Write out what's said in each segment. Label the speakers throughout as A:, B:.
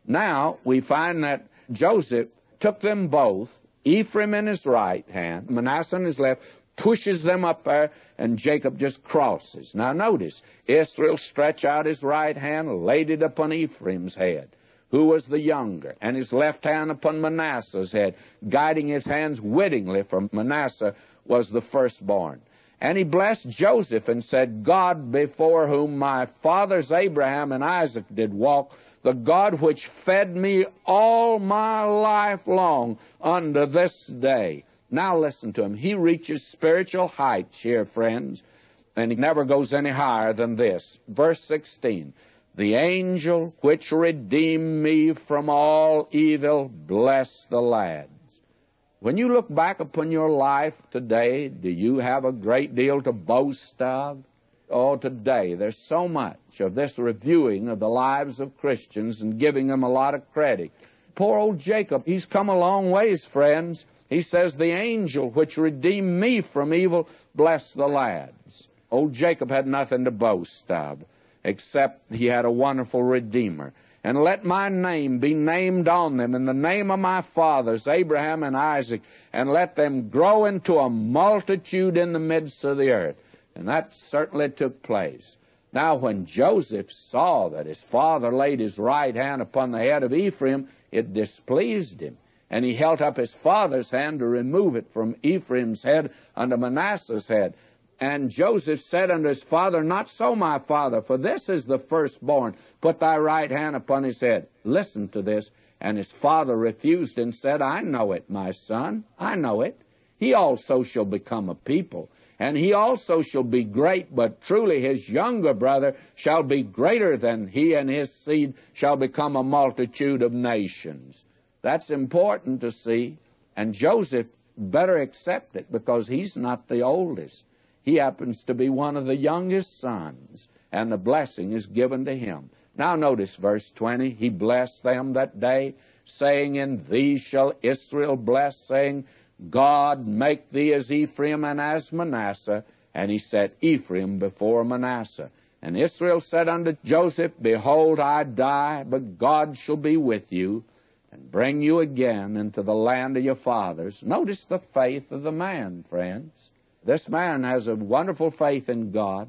A: Now we find that Joseph took them both, Ephraim in his right hand, Manasseh in his left, pushes them up there, and Jacob just crosses. Now notice, Israel stretched out his right hand, laid it upon Ephraim's head, who was the younger, and his left hand upon Manasseh's head, guiding his hands wittingly, for Manasseh was the firstborn. And he blessed Joseph and said, God before whom my fathers Abraham and Isaac did walk, the God which fed me all my life long unto this day. Now listen to him. He reaches spiritual heights here, friends, and he never goes any higher than this. Verse 16, the angel which redeemed me from all evil, bless the lads. When you look back upon your life today, do you have a great deal to boast of? Oh, today there's so much of this reviewing of the lives of Christians and giving them a lot of credit. Poor old Jacob, he's come a long ways, friends. He says, the angel which redeemed me from evil, bless the lads. Old Jacob had nothing to boast of, except he had a wonderful Redeemer. And let my name be named on them in the name of my fathers, Abraham and Isaac, and let them grow into a multitude in the midst of the earth. And that certainly took place. Now when Joseph saw that his father laid his right hand upon the head of Ephraim, it displeased him. And he held up his father's hand to remove it from Ephraim's head unto Manasseh's head. And Joseph said unto his father, not so, my father, for this is the firstborn. Put thy right hand upon his head. Listen to this. And his father refused and said, I know it, my son, I know it. He also shall become a people, and he also shall be great, but truly his younger brother shall be greater than he, and his seed shall become a multitude of nations. That's important to see, and Joseph better accept it because he's not the oldest. He happens to be one of the youngest sons, and the blessing is given to him. Now notice verse 20. He blessed them that day, saying, in thee shall Israel bless, saying, God make thee as Ephraim and as Manasseh. And he set Ephraim before Manasseh. And Israel said unto Joseph, behold, I die, but God shall be with you, and bring you again into the land of your fathers. Notice the faith of the man, friends. This man has a wonderful faith in God.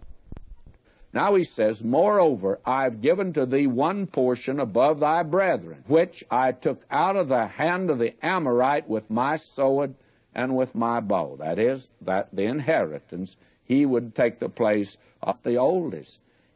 A: Now he says, moreover, I've given to thee one portion above thy brethren, which I took out of the hand of the Amorite with my sword and with my bow. That is, that the inheritance, he would take the place of the oldest.